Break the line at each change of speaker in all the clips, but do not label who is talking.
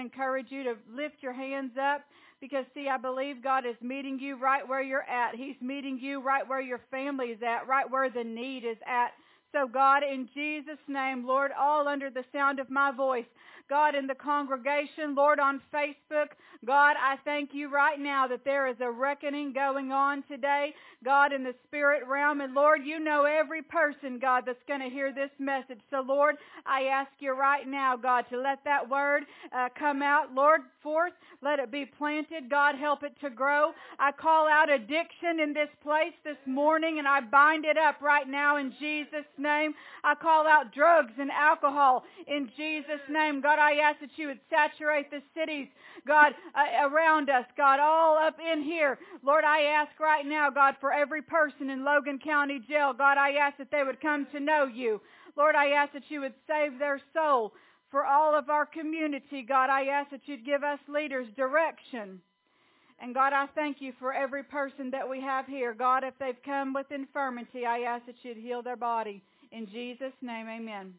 encourage you to lift your hands up because, see, I believe God is meeting you right where you're at. He's meeting you right where your family is at, right where the need is at. So, God, in Jesus' name, Lord, all under the sound of my voice, God, in the congregation, Lord, on Facebook, God, I thank you right now that there is a reckoning going on today, God, in the spirit realm. And, Lord, you know every person, God, that's going to hear this message. So, Lord, I ask you right now, God, to let that word come out, Lord, forth. Let it be planted. God, help it to grow. I call out addiction in this place this morning, and I bind it up right now in Jesus' name. I call out drugs and alcohol in Jesus' name. God, I ask that you would saturate the cities, God, around us, God, all up in here. Lord, I ask right now, God, for every person in Logan County Jail, God, I ask that they would come to know you. Lord, I ask that you would save their soul. For all of our community, God, I ask that you'd give us leaders direction. And God, I thank you for every person that we have here. God, if they've come with infirmity, I ask that you'd heal their body. In Jesus' name, amen.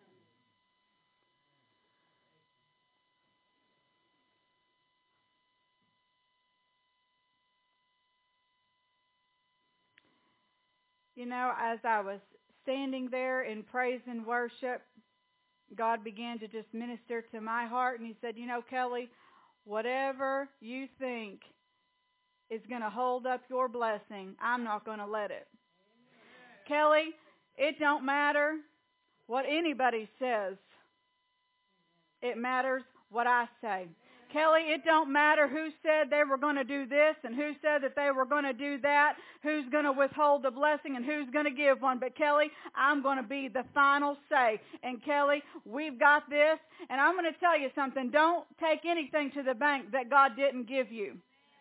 You know, as I was standing there in praise and worship, God began to just minister to my heart. And he said, you know, Kelly, whatever you think is going to hold up your blessing, I'm not going to let it. Amen. Kelly, it don't matter what anybody says. It matters what I say. Kelly, it don't matter who said they were going to do this and who said that they were going to do that, who's going to withhold the blessing and who's going to give one. But Kelly, I'm going to be the final say. And Kelly, we've got this. And I'm going to tell you something. Don't take anything to the bank that God didn't give you.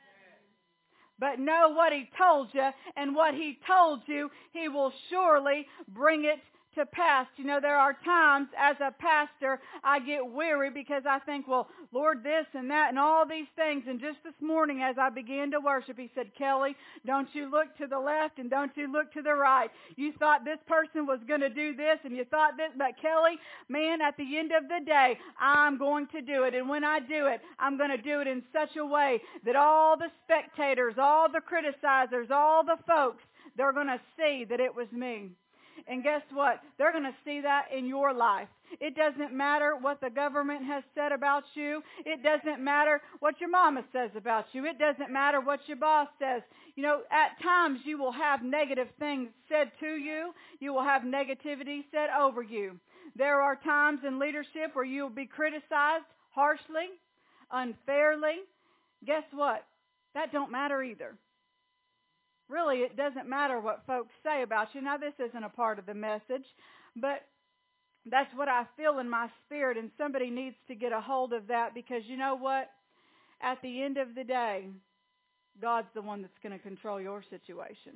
But know what he told you, and what he told you, he will surely bring it to pass. You know, there are times as a pastor I get weary because I think, well, Lord, this and that and all these things. And just this morning as I began to worship, he said, Kelly, don't you look to the left and don't you look to the right. You thought this person was going to do this and you thought this, but Kelly, man, at the end of the day, I'm going to do it. And when I do it, I'm going to do it in such a way that all the spectators, all the criticizers, all the folks, they're going to see that it was me. And guess what? They're going to see that in your life. It doesn't matter what the government has said about you. It doesn't matter what your mama says about you. It doesn't matter what your boss says. You know, at times you will have negative things said to you. You will have negativity said over you. There are times in leadership where you will be criticized harshly, unfairly. Guess what? That don't matter either. Really, it doesn't matter what folks say about you. Now, this isn't a part of the message, but that's what I feel in my spirit, and somebody needs to get a hold of that because you know what? At the end of the day, God's the one that's going to control your situation.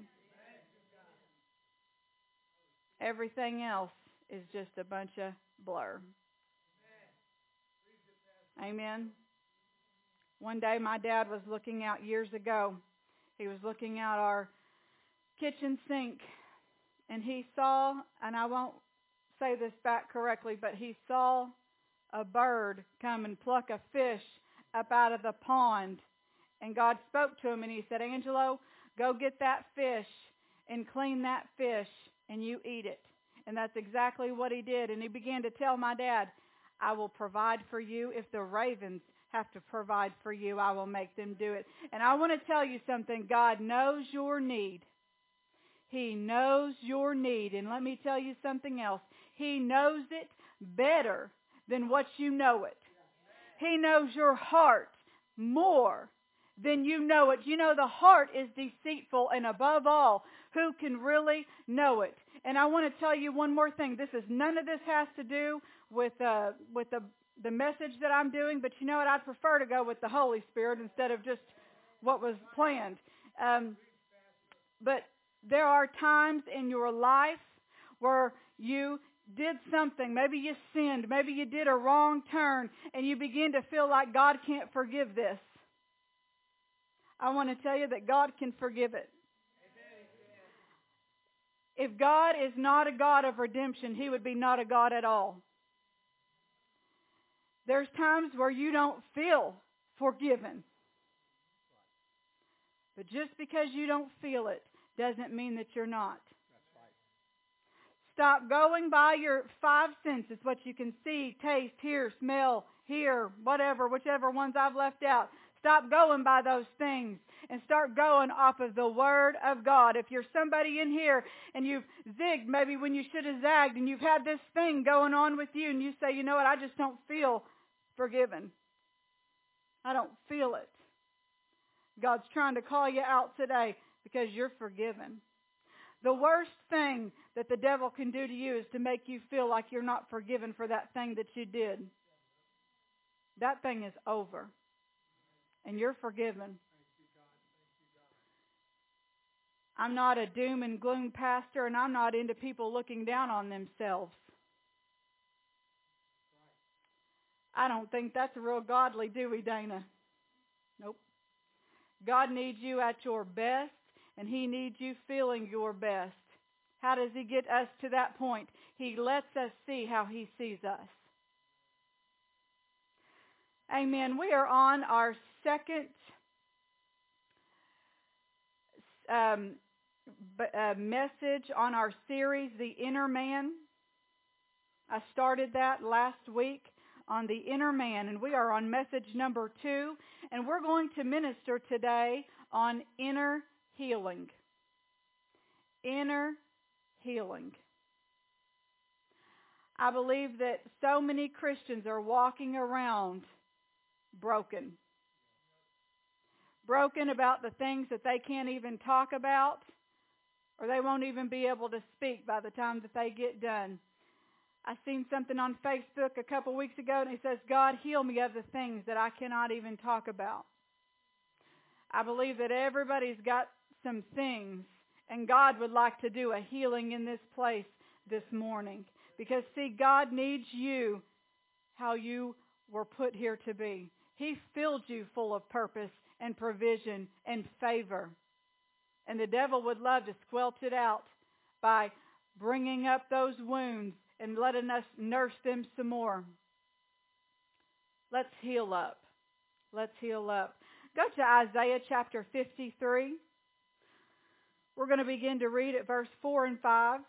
Everything else is just a bunch of blur. Amen. One day my dad was looking out years ago. He was looking out our kitchen sink, and he saw, and I won't say this back correctly, but he saw a bird come and pluck a fish up out of the pond. And God spoke to him, and he said, Angelo, go get that fish and clean that fish, and you eat it. And that's exactly what he did. And he began to tell my dad, I will provide for you if the ravens have to provide for you. I will make them do it. And I want to tell you something. God knows your need. He knows your need. And let me tell you something else. He knows it better than what you know it. He knows your heart more than you know it. You know, the heart is deceitful, and above all, who can really know it? And I want to tell you one more thing. None of this has to do with the message that I'm doing, but you know what? I'd prefer to go with the Holy Spirit instead of just what was planned. But there are times in your life where you did something. Maybe you sinned. Maybe you did a wrong turn, and you begin to feel like God can't forgive this. I want to tell you that God can forgive it. If God is not a God of redemption, He would be not a God at all. There's times where you don't feel forgiven. But just because you don't feel it doesn't mean that you're not. Stop going by your five senses, what you can see, taste, hear, smell, hear, whatever, whichever ones I've left out. Stop going by those things and start going off of the Word of God. If you're somebody in here and you've zigged maybe when you should have zagged and you've had this thing going on with you and you say, you know what, I just don't feel forgiven. I don't feel it. God's trying to call you out today because you're forgiven. The worst thing that the devil can do to you is to make you feel like you're not forgiven for that thing that you did. That thing is over. And you're forgiven. I'm not a doom and gloom pastor, and I'm not into people looking down on themselves. I don't think that's real godly, do we, Dana? Nope. God needs you at your best, and He needs you feeling your best. How does He get us to that point? He lets us see how He sees us. Amen. We are on our second message on our series, The Inner Man. I started that last week on the inner man, and we are on message number 2, and we're going to minister today on inner healing. Inner healing. I believe that so many Christians are walking around broken. Broken about the things that they can't even talk about, or they won't even be able to speak by the time that they get done. I seen something on Facebook a couple weeks ago, and it says, God, heal me of the things that I cannot even talk about. I believe that everybody's got some things, and God would like to do a healing in this place this morning. Because, see, God needs you how you were put here to be. He filled you full of purpose and provision and favor. And the devil would love to squelch it out by bringing up those wounds and letting us nurse them some more. Let's heal up. Let's heal up. Go to Isaiah chapter 53. We're going to begin to read at verse 4 and 5.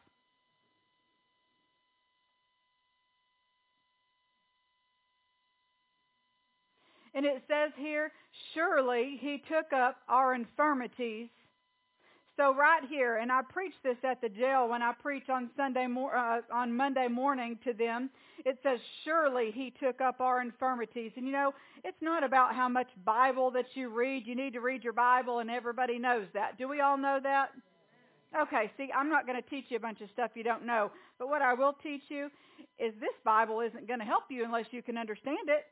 And it says here, surely He took up our infirmities. So right here, and I preached this at the jail when I preach on on Monday morning to them. It says, surely He took up our infirmities. And you know, it's not about how much Bible that you read. You need to read your Bible, and everybody knows that. Do we all know that? Okay, see, I'm not going to teach you a bunch of stuff you don't know. But what I will teach you is this Bible isn't going to help you unless you can understand it.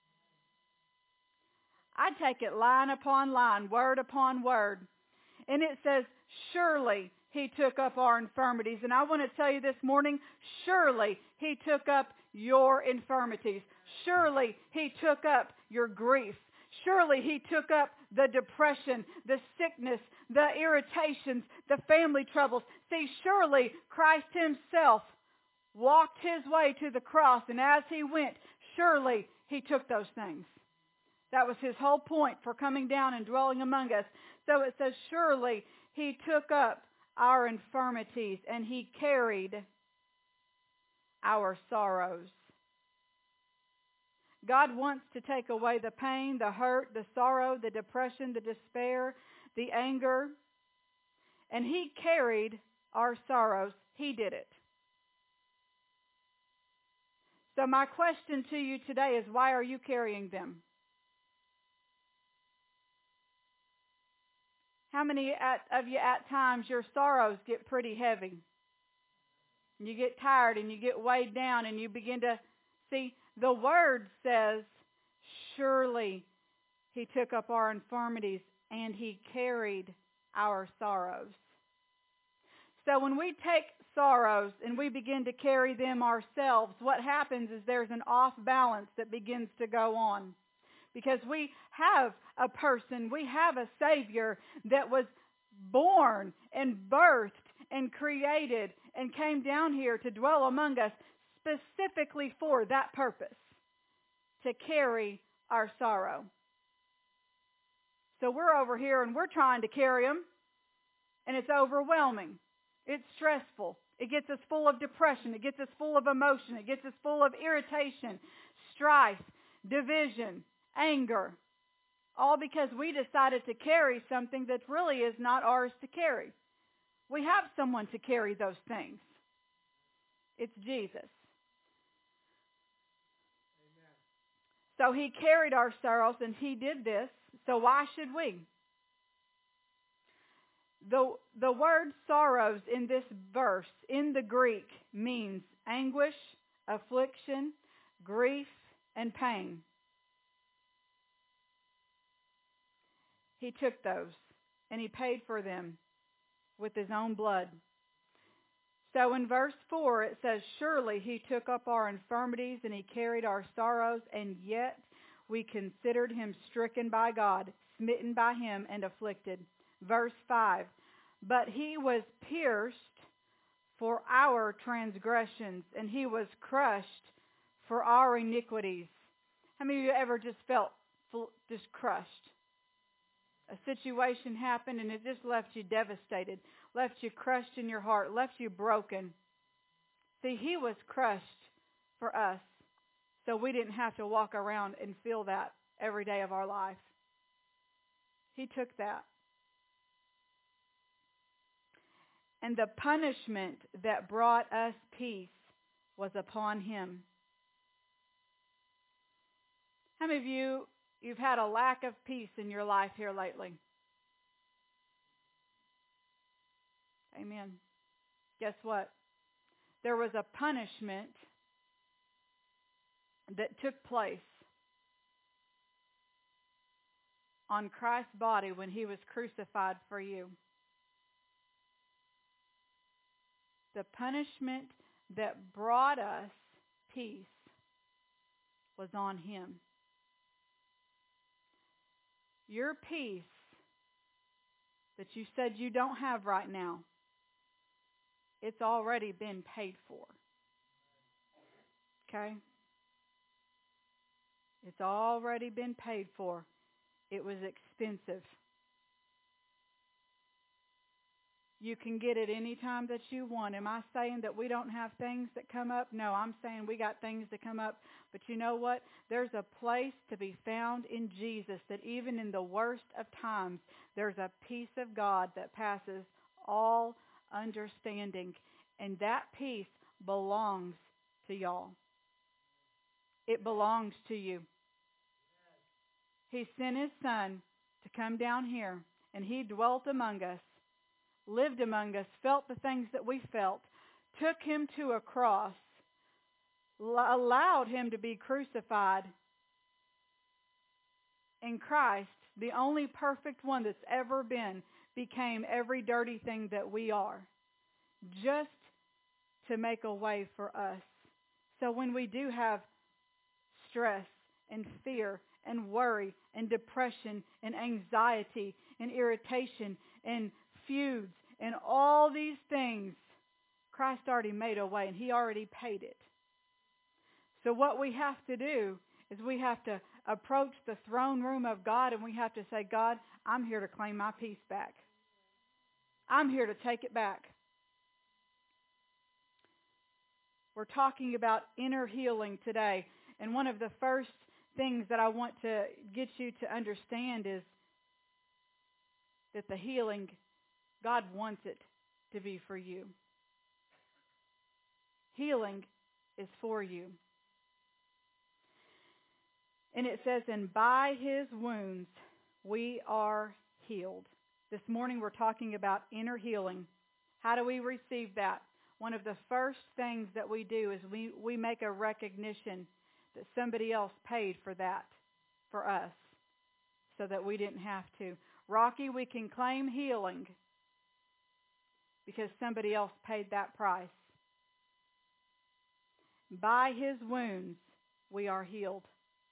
I take it line upon line, word upon word. And it says, surely He took up our infirmities. And I want to tell you this morning, surely He took up your infirmities. Surely He took up your grief. Surely He took up the depression, the sickness, the irritations, the family troubles. See, surely Christ Himself walked His way to the cross. And as He went, surely He took those things. That was His whole point for coming down and dwelling among us. So it says, surely He took up our infirmities and He carried our sorrows. God wants to take away the pain, the hurt, the sorrow, the depression, the despair, the anger. And He carried our sorrows. He did it. So my question to you today is, why are you carrying them? How many of you at times your sorrows get pretty heavy? And you get tired and you get weighed down and you begin to see, the Word says, surely He took up our infirmities and He carried our sorrows. So when we take sorrows and we begin to carry them ourselves, what happens is there's an off balance that begins to go on. Because we have a person, we have a Savior that was born and birthed and created and came down here to dwell among us specifically for that purpose. to carry our sorrow. So we're over here and we're trying to carry them, and it's overwhelming. It's stressful. It gets us full of depression. It gets us full of emotion. It gets us full of irritation, strife, division, anger, all because we decided to carry something that really is not ours to carry. We have someone to carry those things. It's Jesus. Amen. So he carried our sorrows, and he did this. So why should we? The word sorrows in this verse, in the Greek, means anguish, affliction, grief, and pain. He took those, and he paid for them with his own blood. So in verse 4 it says, surely he took up our infirmities and he carried our sorrows, and yet we considered him stricken by God, smitten by him, and afflicted. Verse 5, but he was pierced for our transgressions, and he was crushed for our iniquities. How many of you ever just felt just crushed? A situation happened and it just left you devastated, left you crushed in your heart, left you broken. See, he was crushed for us, so we didn't have to walk around and feel that every day of our life. He took that. And the punishment that brought us peace was upon him. How many of you've had a lack of peace in your life here lately? Amen. Guess what? There was a punishment that took place on Christ's body when he was crucified for you. The punishment that brought us peace was on him. Your peace that you said you don't have right now, it's already been paid for. Okay? It's already been paid for. It was expensive. You can get it any time that you want. Am I saying that we don't have things that come up? No, I'm saying we got things that come up. But you know what? There's a place to be found in Jesus that even in the worst of times, there's a peace of God that passes all understanding. And that peace belongs to y'all. It belongs to you. He sent his Son to come down here, and he dwelt among us, lived among us, felt the things that we felt, took him to a cross, allowed him to be crucified. And Christ, the only perfect one that's ever been, became every dirty thing that we are, just to make a way for us. So when we do have stress and fear and worry and depression and anxiety and irritation and feuds and all these things, Christ already made a way and he already paid it. So what we have to do is we have to approach the throne room of God and we have to say, God, I'm here to claim my peace back. I'm here to take it back. We're talking about inner healing today. And one of the first things that I want to get you to understand is that the healing, God wants it to be for you. Healing is for you. And it says, and by his wounds we are healed. This morning we're talking about inner healing. How do we receive that? One of the first things that we do is we make a recognition that somebody else paid for that for us so that we didn't have to. Rocky, we can claim healing because somebody else paid that price. By his wounds we are healed.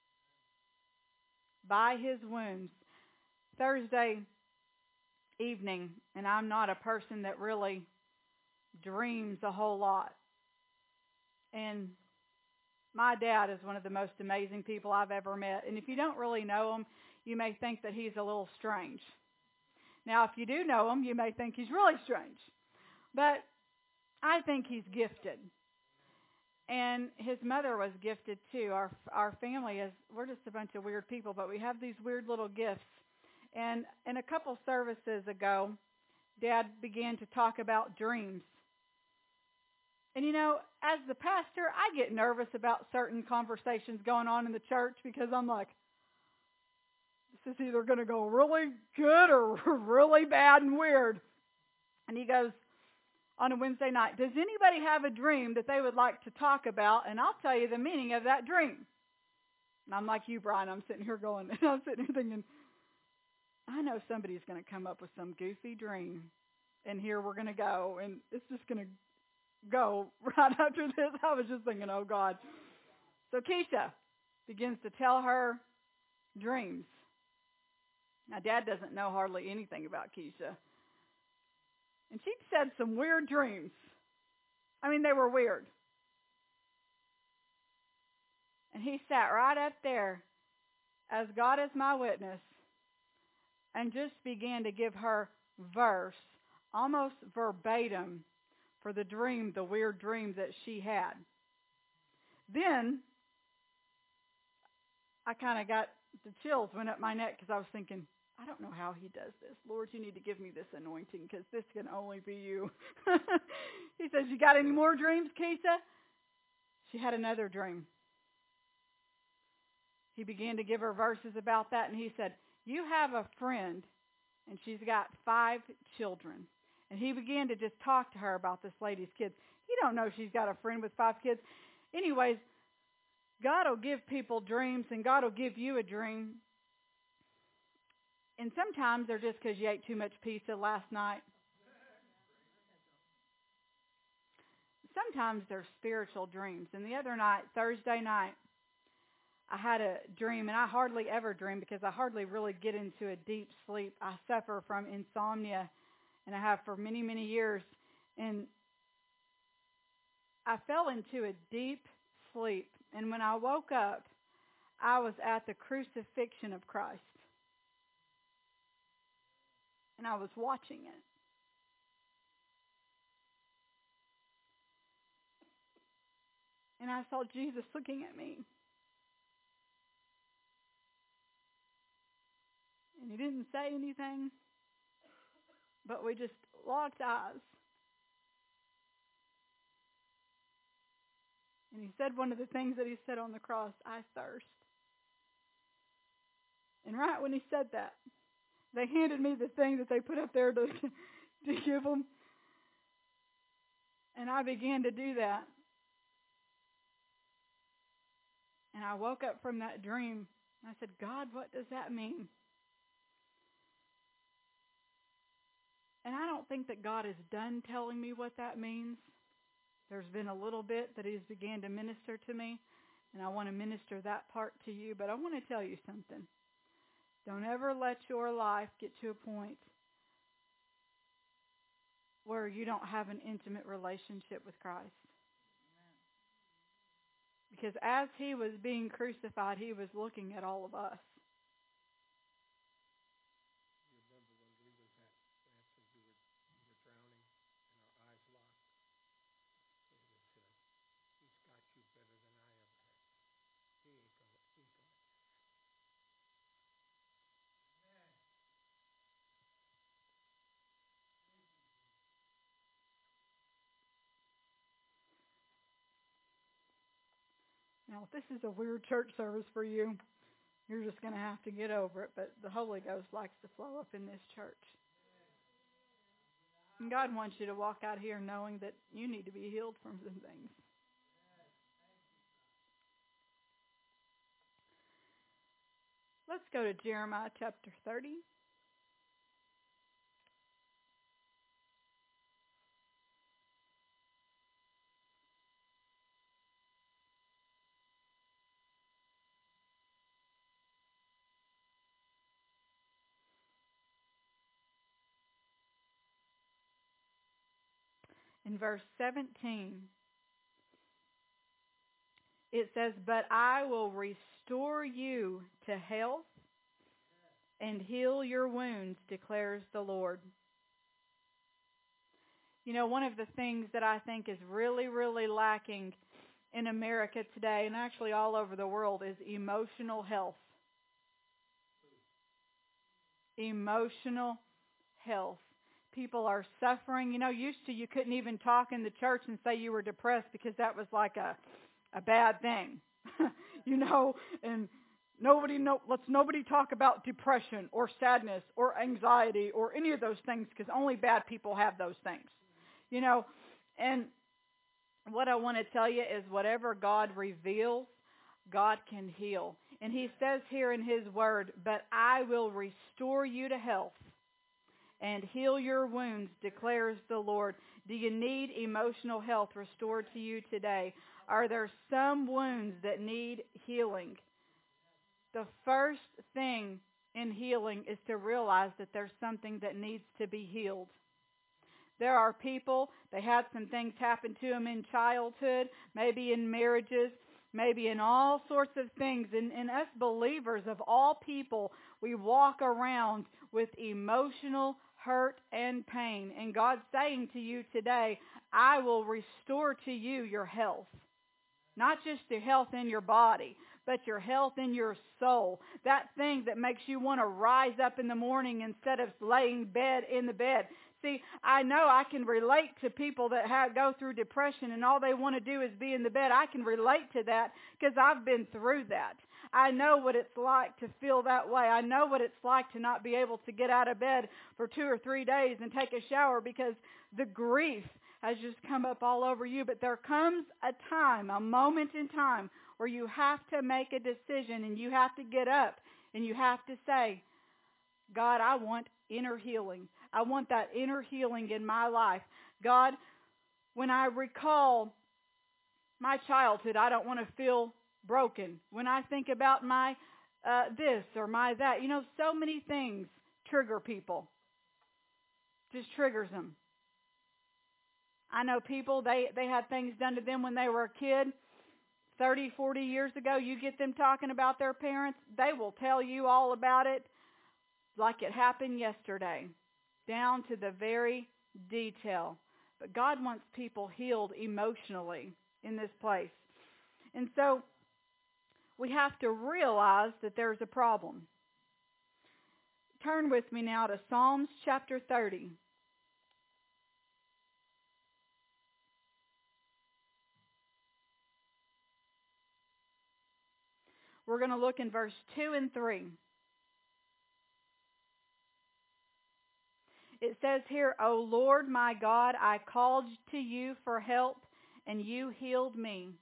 By his wounds. Thursday evening, and I'm not a person that really dreams a whole lot. And My dad is one of the most amazing people I've ever met. And if you don't really know him, you may think that he's a little strange. Now, if you do know him, you may think he's really strange. But I think he's gifted. And his mother was gifted too. Our family is, we're just a bunch of weird people, but we have these weird little gifts. And a couple services ago, Dad began to talk about dreams. And you know, as the pastor, I get nervous about certain conversations going on in the church because I'm like, this is either going to go really good or really bad and weird. And he goes on a Wednesday night, does anybody have a dream that they would like to talk about? And I'll tell you the meaning of that dream. And I'm like you, Brian. I'm sitting here going, and I'm sitting here thinking, I know somebody's going to come up with some goofy dream. And here we're going to go. And it's just going to go right after this. I was just thinking, oh, God. So Keisha begins to tell her dreams. Now, Dad doesn't know hardly anything about Keisha. And she said some weird dreams. I mean, they were weird. And he sat right up there, as God is my witness, and just began to give her verse, almost verbatim, for the dream, the weird dream that she had. Then I kind of got the chills went up my neck because I was thinking, I don't know how he does this. Lord, you need to give me this anointing because this can only be you. He says, you got any more dreams, Keisha? She had another dream. He began to give her verses about that, and he said, you have a friend, and she's got 5 children. And he began to just talk to her about this lady's kids. You don't know she's got a friend with 5 kids. Anyways, God will give people dreams, and God will give you a dream. And sometimes they're just because you ate too much pizza last night. Sometimes they're spiritual dreams. And the other night, Thursday night, I had a dream, and I hardly ever dream because I hardly really get into a deep sleep. I suffer from insomnia, and I have for many, many years. And I fell into a deep sleep. And when I woke up, I was at the crucifixion of Christ. And I was watching it. And I saw Jesus looking at me. And he didn't say anything, but we just locked eyes. And he said one of the things that he said on the cross, I thirst. And right when he said that, they handed me the thing that they put up there to give them. And I began to do that. And I woke up from that dream. And I said, God, what does that mean? And I don't think that God is done telling me what that means. There's been a little bit that he's began to minister to me. And I want to minister that part to you. But I want to tell you something. Don't ever let your life get to a point where you don't have an intimate relationship with Christ. Because as he was being crucified, he was looking at all of us.
You remember when we was at Branson, we were drowning and our eyes locked. David said, he's got you better than I ever had. He ain't going.
Now, if this is a weird church service for you, you're just going to have to get over it. But the Holy Ghost likes to flow up in this church. And God wants you to walk out here knowing that you need to be healed from some things. Let's go to Jeremiah chapter 30. In verse 17, It says, but I will restore you to health and heal your wounds, declares the Lord. You know, one of the things that I think is really, really lacking in America today, and actually all over the world, is emotional health. Emotional health. People are suffering. You know, used to you couldn't even talk in the church and say you were depressed because that was like a bad thing. You know, and let's nobody talk about depression or sadness or anxiety or any of those things, because only bad people have those things. You know, and what I want to tell you is whatever God reveals, God can heal. And He says here in His Word, but I will restore you to health and heal your wounds, declares the Lord. Do you need emotional health restored to you today? Are there some wounds that need healing? The first thing in healing is to realize that there's something that needs to be healed. There are people, they had some things happen to them in childhood, maybe in marriages, maybe in all sorts of things. And us believers, of all people, we walk around with emotional hurt and pain. And God's saying to you today, I will restore to you your health. Not just your health in your body, but your health in your soul. That thing that makes you want to rise up in the morning instead of laying in the bed. See, I know I can relate to people that go through depression and all they want to do is be in the bed. I can relate to that because I've been through that. I know what it's like to feel that way. I know what it's like to not be able to get out of bed for 2 or 3 days and take a shower because the grief has just come up all over you. But there comes a time, a moment in time, where you have to make a decision and you have to get up and you have to say, God, I want inner healing. I want that inner healing in my life. God, when I recall my childhood, I don't want to feel broken. When I think about my this or my that, you know, so many things trigger people. Just triggers them. I know people, they had things done to them when they were a kid. 30, 40 years ago, you get them talking about their parents, they will tell you all about it like it happened yesterday, down to the very detail. But God wants people healed emotionally in this place. And so we have to realize that there's a problem. Turn with me now to Psalms chapter 30. We're going to look in verse 2 and 3. It says here, O Lord my God, I called to you for help, and you healed me.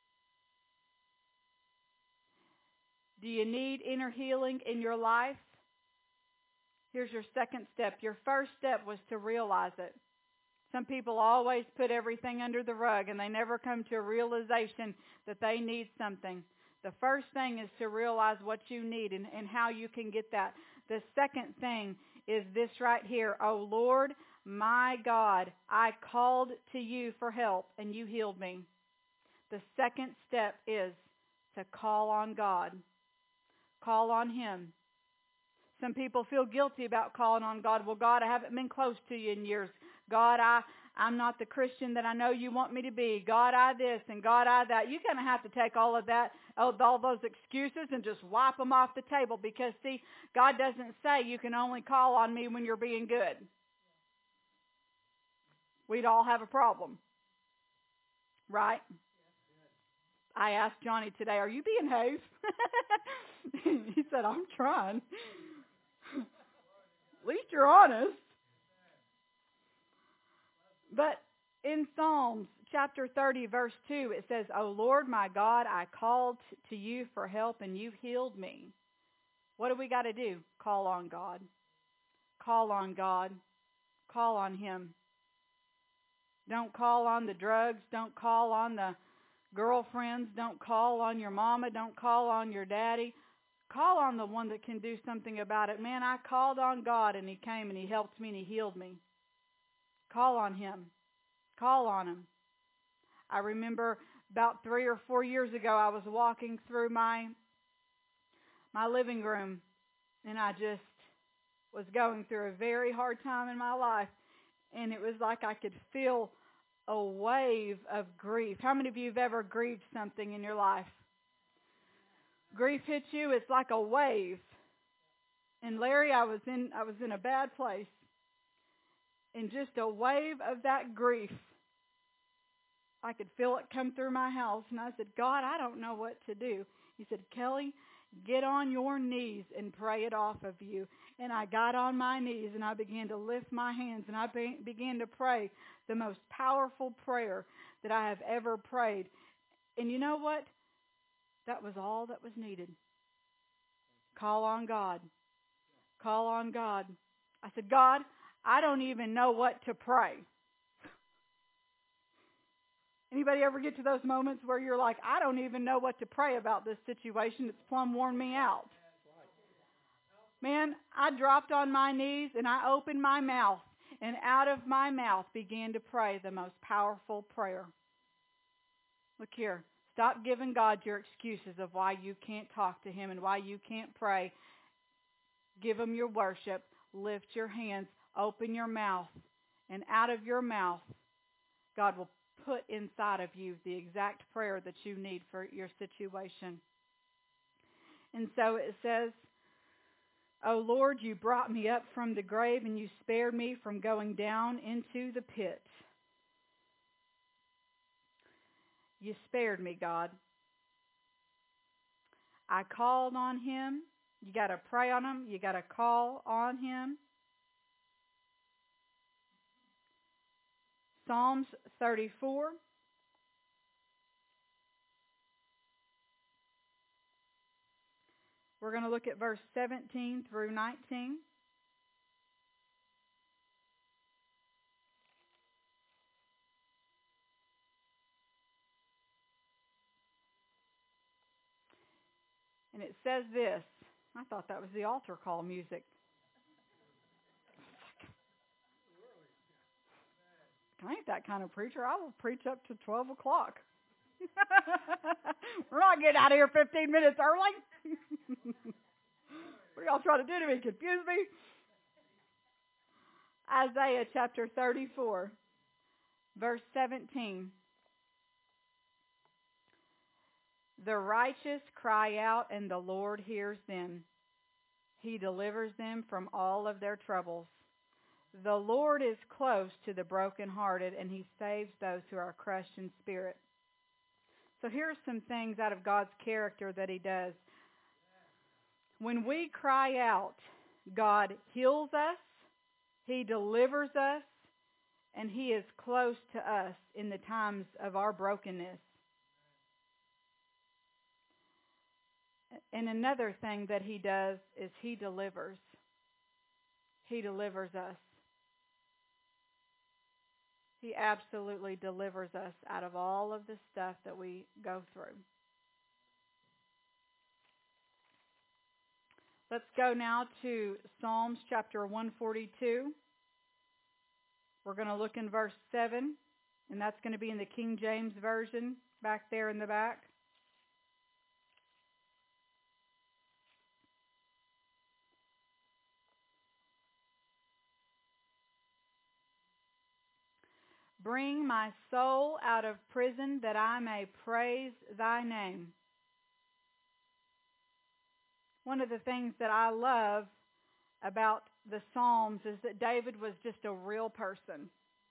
Do you need inner healing in your life? Here's your second step. Your first step was to realize it. Some people always put everything under the rug, and they never come to a realization that they need something. The first thing is to realize what you need and how you can get that. The second thing is this right here. O Lord, my God, I called to you for help, and you healed me. The second step is to call on God. Call on Him. Some people feel guilty about calling on God. Well, God, I haven't been close to you in years. God, I'm not the Christian that I know you want me to be. God, I this and God, I that. You're going to have to take all of that, all those excuses and just wipe them off the table because, see, God doesn't say you can only call on me when you're being good. We'd all have a problem, right? I asked Johnny today, are you being Hayes? He said, I'm trying. At least you're honest. But in Psalms chapter 30, verse 2, it says, O Lord my God, I called to you for help, and you healed me. What do we got to do? Call on God. Call on God. Call on Him. Don't call on the drugs. Don't call on the girlfriends. Don't call on your mama. Don't call on your daddy. Call on the one that can do something about it. Man, I called on God, and He came, and He helped me, and He healed me. Call on Him. Call on Him. I remember About 3 or 4 years ago, I was walking through my living room, and I just was going through a very hard time in my life, and it was like I could feel a wave of grief. How many of you have ever grieved something in your life? Grief hits you, it's like a wave. And Larry, I was in a bad place. And just a wave of that grief, I could feel it come through my house. And I said, God, I don't know what to do. He said, Kelly, get on your knees and pray it off of you. And I got on my knees and I began to lift my hands and I began to pray the most powerful prayer that I have ever prayed. And you know what? That was all that was needed. Call on God. Call on God. I said, God, I don't even know what to pray. Anybody ever get to those moments where you're like, I don't even know what to pray about this situation? It's plumb worn me out. Man, I dropped on my knees and I opened my mouth, and out of my mouth began to pray the most powerful prayer. Look here. Stop giving God your excuses of why you can't talk to Him and why you can't pray. Give Him your worship. Lift your hands. Open your mouth. And out of your mouth, God will put inside of you the exact prayer that you need for your situation. And so it says, O Lord, you brought me up from the grave and you spared me from going down into the pit. You spared me, God. I called on Him. You got to pray on Him. You got to call on Him. Psalms 34. We're going to look at verse 17 through 19. And it says this. I thought that was the altar call music. I ain't that kind of preacher. I will preach up to 12 o'clock. We're not getting out of here 15 minutes early. What are y'all trying to do to me? Confuse me? Isaiah chapter 34, verse 17. The righteous cry out, and the Lord hears them. He delivers them from all of their troubles. The Lord is close to the brokenhearted, and He saves those who are crushed in spirit. So here's some things out of God's character that He does. When we cry out, God heals us, He delivers us, and He is close to us in the times of our brokenness. And another thing that He does is He delivers. He delivers us. He absolutely delivers us out of all of the stuff that we go through. Let's go now to Psalms chapter 142. We're going to look in verse 7, and that's going to be in the King James Version back there in the back. Bring my soul out of prison that I may praise thy name. One of the things that I love about the Psalms is that David was just a real person.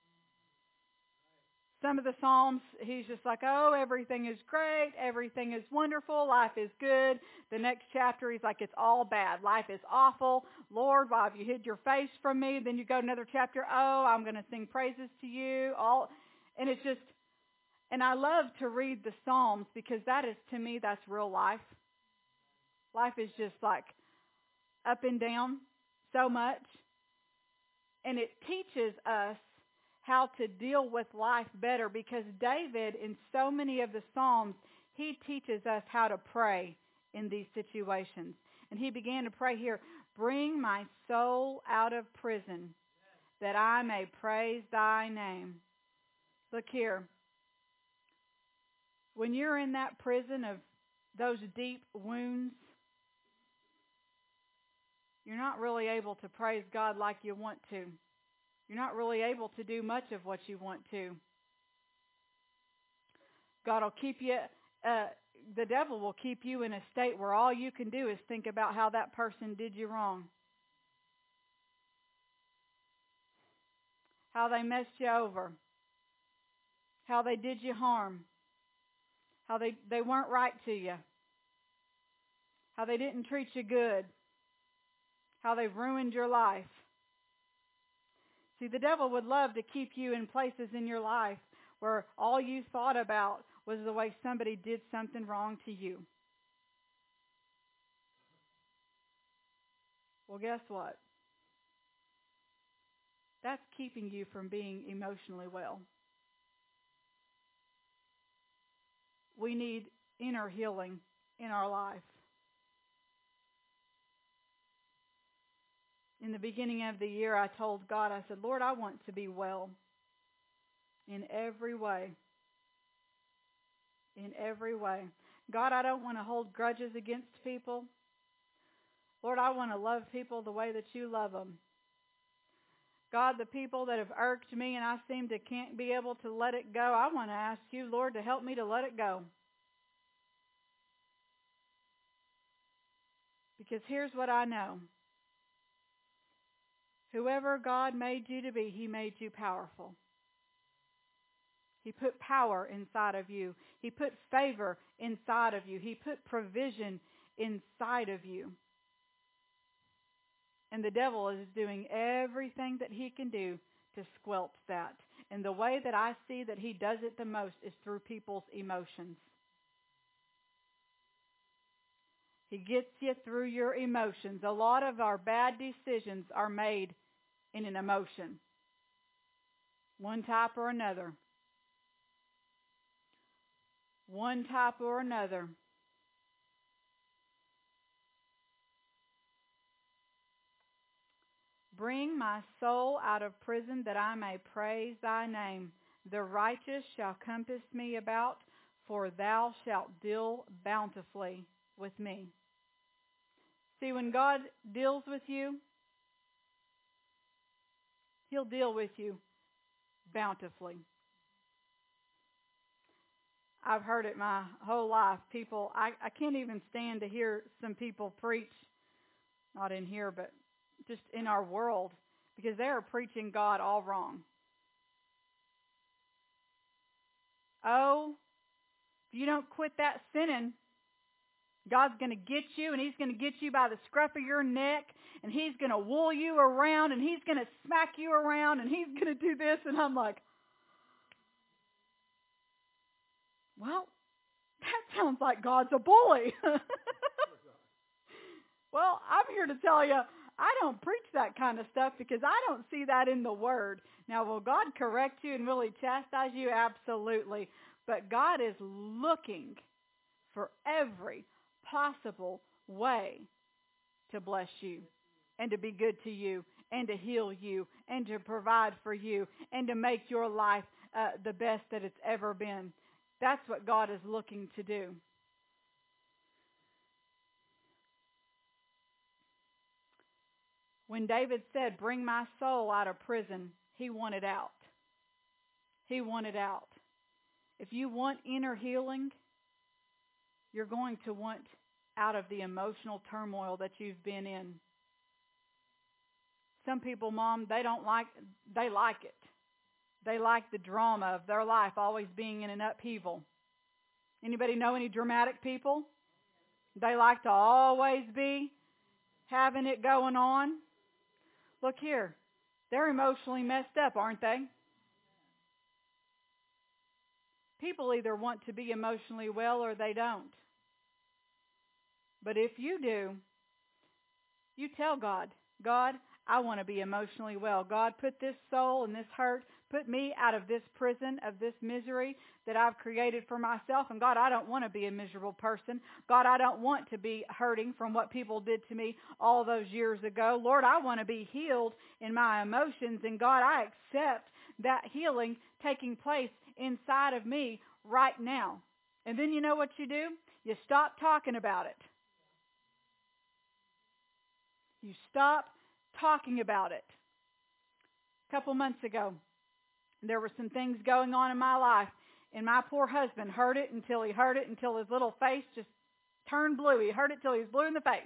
Some of the Psalms, he's just like, oh, everything is great, everything is wonderful, life is good. The next chapter, he's like, it's all bad. Life is awful. Lord, why have you hid your face from me? Then you go to another chapter, oh, I'm going to sing praises to you. And it's just, and I love to read the Psalms because that is, to me, that's real life. Life is just like up and down so much. And it teaches us how to deal with life better, because David, in so many of the Psalms, he teaches us how to pray in these situations. And he began to pray here, bring my soul out of prison that I may praise thy name. Look here. When you're in that prison of those deep wounds, you're not really able to praise God like you want to. You're not really able to do much of what you want to. God will keep you, the devil will keep you in a state where all you can do is think about how that person did you wrong. How they messed you over. How they did you harm. How they weren't right to you. How they didn't treat you good. How they've ruined your life. See, the devil would love to keep you in places in your life where all you thought about was the way somebody did something wrong to you. Well, guess what? That's keeping you from being emotionally well. We need inner healing in our life. In the beginning of the year, I told God, I said, Lord, I want to be well in every way. In every way. God, I don't want to hold grudges against people. Lord, I want to love people the way that you love them. God, the people that have irked me and I seem to can't be able to let it go, I want to ask you, Lord, to help me to let it go. Because here's what I know. Whoever God made you to be, He made you powerful. He put power inside of you. He put favor inside of you. He put provision inside of you. And the devil is doing everything that he can do to squelch that. And the way that I see that he does it the most is through people's emotions. He gets you through your emotions. A lot of our bad decisions are made in an emotion, one type or another. One type or another. Bring my soul out of prison that I may praise thy name. The righteous shall compass me about, for thou shalt deal bountifully with me. See, when God deals with you, He'll deal with you bountifully. I've heard it my whole life. People, I can't even stand to hear some people preach, not in here, but just in our world, because they are preaching God all wrong. Oh, if you don't quit that sinning, God's going to get you, and He's going to get you by the scruff of your neck, and He's going to wool you around, and He's going to smack you around, and He's going to do this. And I'm like, well, that sounds like God's a bully. Well, I'm here to tell you, I don't preach that kind of stuff because I don't see that in the Word. Now, will God correct you and really chastise you? Absolutely. But God is looking for every possible way to bless you and to be good to you and to heal you and to provide for you and to make your life the best that it's ever been. That's what God is looking to do. When David said, bring my soul out of prison, he wanted out. He wanted out. If you want inner healing, you're going to want out of the emotional turmoil that you've been in. Some people, Mom, they like it. They like the drama of their life always being in an upheaval. Anybody know any dramatic people? They like to always be having it going on. Look here. They're emotionally messed up, aren't they? People either want to be emotionally well or they don't. But if you do, you tell God, God, I want to be emotionally well. God, put this soul and this hurt, put me out of this prison, of this misery that I've created for myself. And God, I don't want to be a miserable person. God, I don't want to be hurting from what people did to me all those years ago. Lord, I want to be healed in my emotions. And God, I accept that healing taking place inside of me right now. And then you know what you do? You stop talking about it. You stop talking about it. A couple months ago, there were some things going on in my life, and my poor husband heard it until his little face just turned blue. He heard it till he was blue in the face.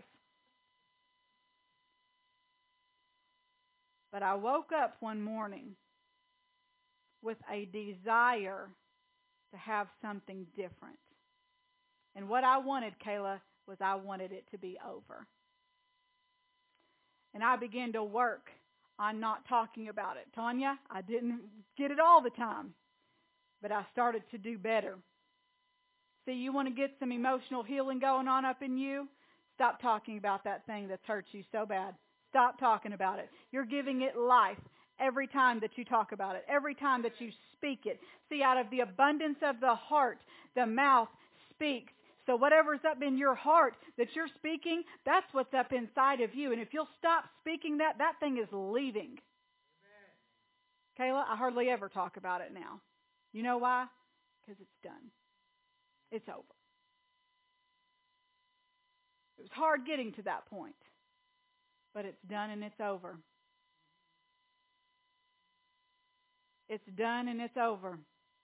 But I woke up one morning with a desire to have something different. And what I wanted, Kayla, was I wanted it to be over. And I began to work on not talking about it. Tanya, I didn't get it all the time, but I started to do better. See, you want to get some emotional healing going on up in you? Stop talking about that thing that's hurt you so bad. Stop talking about it. You're giving it life every time that you talk about it, every time that you speak it. See, out of the abundance of the heart, the mouth speaks. So whatever's up in your heart that you're speaking, that's what's up inside of you. And if you'll stop speaking that, that thing is leaving. Amen. Kayla, I hardly ever talk about it now. You know why? Because it's done. It's over. It was hard getting to that point. But it's done and it's over. It's done and it's over.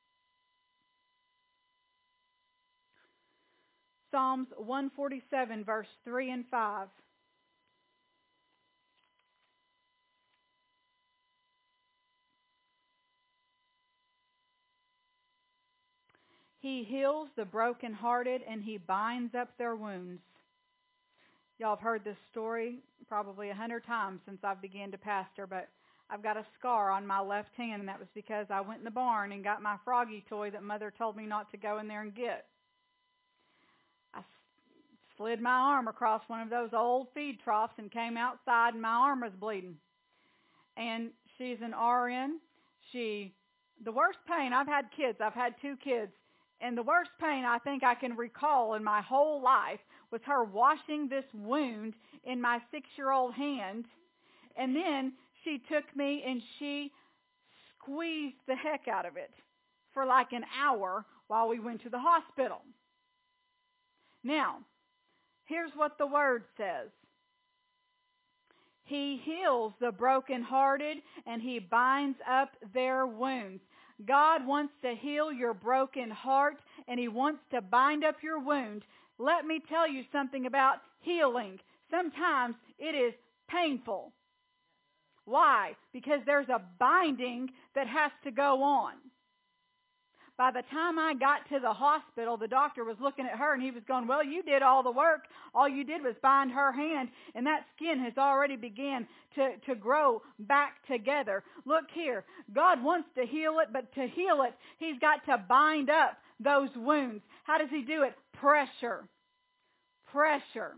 Psalms 147, verse 3 and 5. He heals the brokenhearted and he binds up their wounds. Y'all have heard this story probably 100 times since I began to pastor, but I've got a scar on my left hand, and that was because I went in the barn and got my froggy toy that Mother told me not to go in there and get. I slid my arm across one of those old feed troughs and came outside, and my arm was bleeding. And she's an RN. The worst pain, I've had kids. I've had 2 kids. And the worst pain I think I can recall in my whole life was her washing this wound in my 6-year-old hand. And then she took me and she squeezed the heck out of it for like an hour while we went to the hospital. Now, here's what the Word says. He heals the brokenhearted and he binds up their wounds. God wants to heal your broken heart and he wants to bind up your wound. Let me tell you something about healing. Sometimes it is painful. Why? Because there's a binding that has to go on. By the time I got to the hospital, the doctor was looking at her and he was going, well, you did all the work. All you did was bind her hand, and that skin has already began to grow back together. Look here. God wants to heal it, but to heal it, he's got to bind up those wounds. How does he do it? Pressure. Pressure.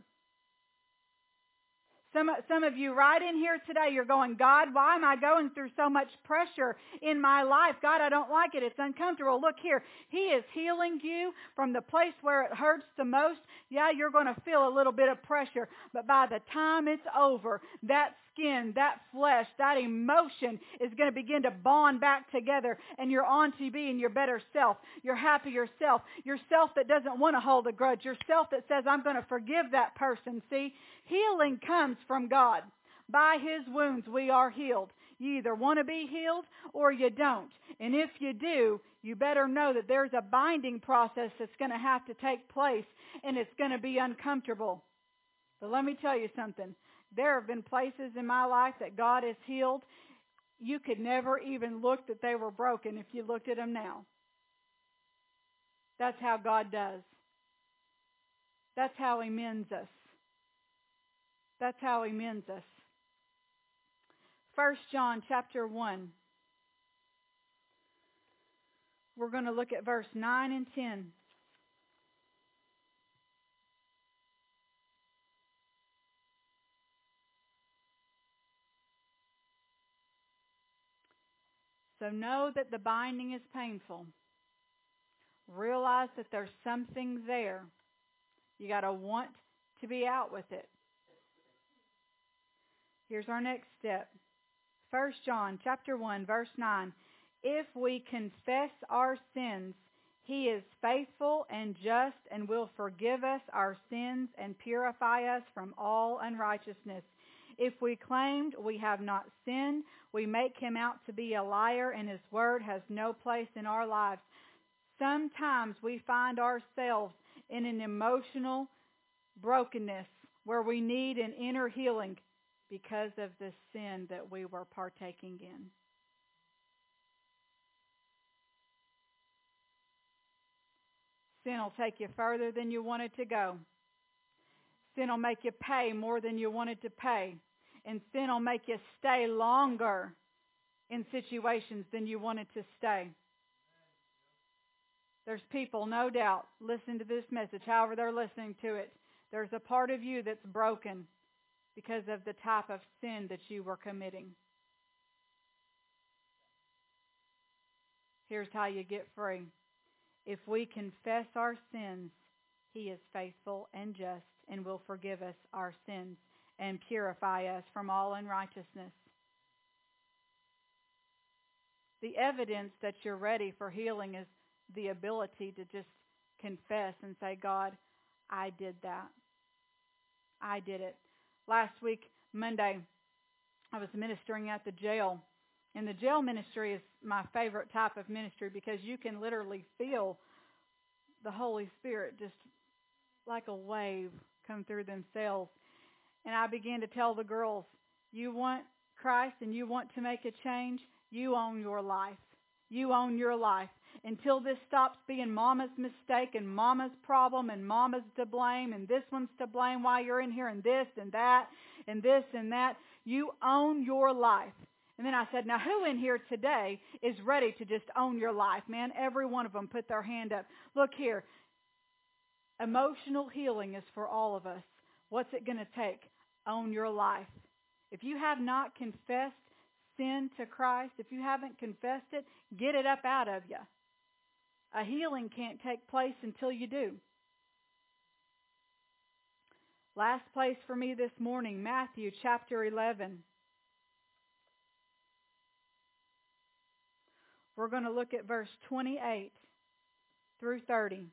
Some of you right in here today, you're going, God, why am I going through so much pressure in my life? God, I don't like it. It's uncomfortable. Look here. He is healing you from the place where it hurts the most. Yeah, you're going to feel a little bit of pressure. But by the time it's over, that skin, that flesh, that emotion is going to begin to bond back together. And you're on to being your better self, your happier self, your self that doesn't want to hold a grudge, your self that says, I'm going to forgive that person. See? Healing comes from God. By his wounds we are healed. You either want to be healed or you don't. And if you do, you better know that there's a binding process that's going to have to take place, and it's going to be uncomfortable. But let me tell you something. There have been places in my life that God has healed. You could never even look that they were broken if you looked at them now. That's how God does. That's how he mends us. That's how he mends us. 1 John chapter 1. We're going to look at verse 9 and 10. So know that the binding is painful. Realize that there's something there. You got to want to be out with it. Here's our next step. 1 John chapter 1, verse 9. If we confess our sins, He is faithful and just and will forgive us our sins and purify us from all unrighteousness. If we claimed we have not sinned, we make him out to be a liar, and his word has no place in our lives. Sometimes we find ourselves in an emotional brokenness where we need an inner healing because of the sin that we were partaking in. Sin will take you further than you wanted to go. Sin will make you pay more than you wanted to pay. And sin will make you stay longer in situations than you wanted to stay. There's people, no doubt, listen to this message, however they're listening to it. There's a part of you that's broken because of the type of sin that you were committing. Here's how you get free. If we confess our sins, he is faithful and just and will forgive us our sins and purify us from all unrighteousness. The evidence that you're ready for healing is the ability to just confess and say, God, I did that. I did it. Last week, Monday, I was ministering at the jail. And the jail ministry is my favorite type of ministry because you can literally feel the Holy Spirit just like a wave come through themselves. And I began to tell the girls, you want Christ and you want to make a change, you own your life. You own your life. Until this stops being mama's mistake and mama's problem and mama's to blame and this one's to blame while you're in here and this and that and this and that, you own your life. And then I said, now who in here today is ready to just own your life, man? Every one of them put their hand up. Look here. Emotional healing is for all of us. What's it going to take? Own your life. If you have not confessed sin to Christ, if you haven't confessed it, get it up out of you. A healing can't take place until you do. Last place for me this morning, Matthew chapter 11. We're going to look at verse 28 through 30.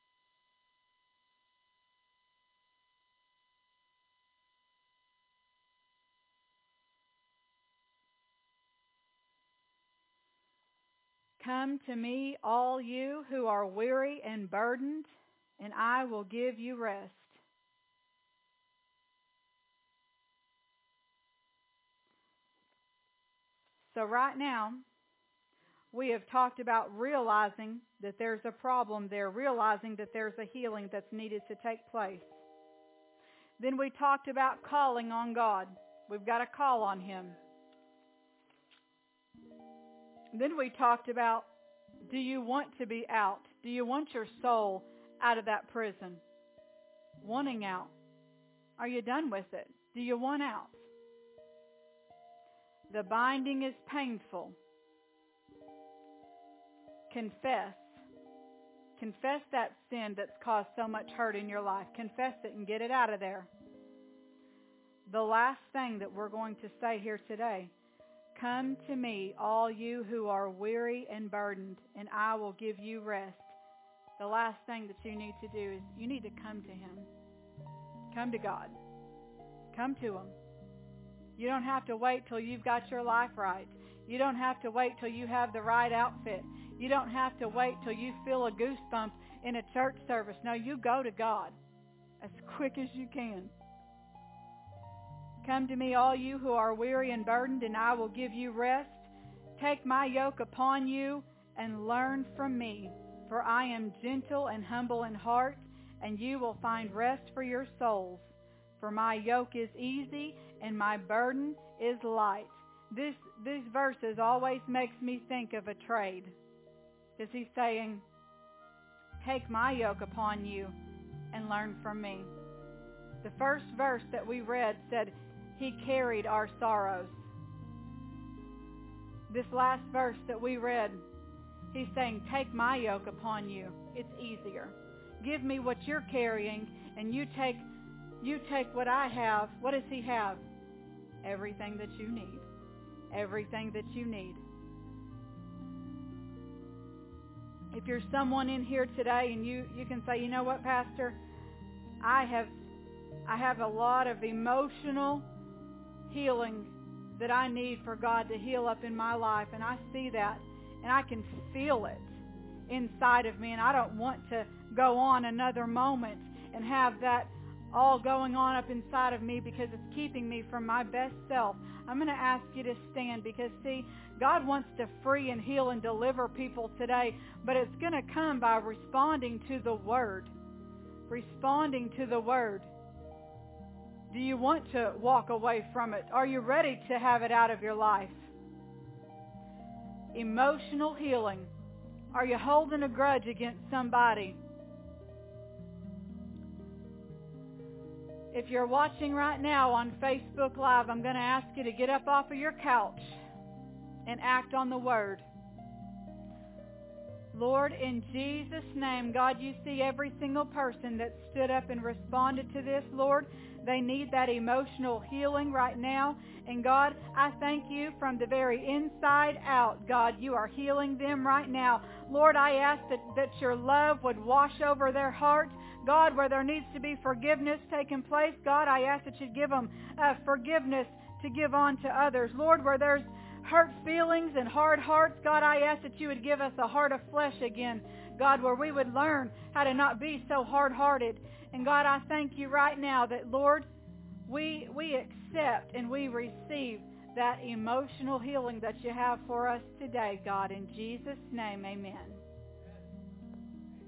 Come to me, all you who are weary and burdened, and I will give you rest. So right now, we have talked about realizing that there's a problem there, realizing that there's a healing that's needed to take place. Then we talked about calling on God. We've got to call on him. Then we talked about, do you want to be out? Do you want your soul out of that prison? Wanting out. Are you done with it? Do you want out? The binding is painful. Confess. Confess that sin that's caused so much hurt in your life. Confess it and get it out of there. The last thing that we're going to say here today, come to me, all you who are weary and burdened, and I will give you rest. The last thing that you need to do is you need to come to him. Come to God. Come to him. You don't have to wait till you've got your life right. You don't have to wait till you have the right outfit. You don't have to wait till you feel a goosebump in a church service. No, you go to God as quick as you can. Come to me, all you who are weary and burdened, and I will give you rest. Take my yoke upon you and learn from me, for I am gentle and humble in heart, and you will find rest for your souls. For my yoke is easy and my burden is light. These verses always makes me think of a trade. Because he's saying, take my yoke upon you and learn from me. The first verse that we read said, he carried our sorrows. This last verse that we read, he's saying, take my yoke upon you. It's easier. Give me what you're carrying, and you take what I have. What does he have? Everything that you need. Everything that you need. If you're someone in here today and you can say, you know what, Pastor, I have a lot of emotional healing that I need for God to heal up in my life, and I see that, and I can feel it inside of me, and I don't want to go on another moment and have that all going on up inside of me because it's keeping me from my best self. I'm going to ask you to stand because, see, God wants to free and heal and deliver people today, but it's going to come by responding to the Word. Responding to the Word. Do you want to walk away from it? Are you ready to have it out of your life? Emotional healing. Are you holding a grudge against somebody? If you're watching right now on Facebook Live, I'm going to ask you to get up off of your couch and act on the Word. Lord, in Jesus' name, God, you see every single person that stood up and responded to this, Lord. They need that emotional healing right now. And God, I thank you from the very inside out, God, you are healing them right now. Lord, I ask that your love would wash over their hearts. God, where there needs to be forgiveness taking place, God, I ask that you'd give them forgiveness to give on to others. Lord, where there's hurt feelings and hard hearts, God, I ask that you would give us a heart of flesh again. God, where we would learn how to not be so hard-hearted. And God, I thank you right now that, Lord, we accept and we receive that emotional healing that you have for us today, God. In Jesus' name, amen.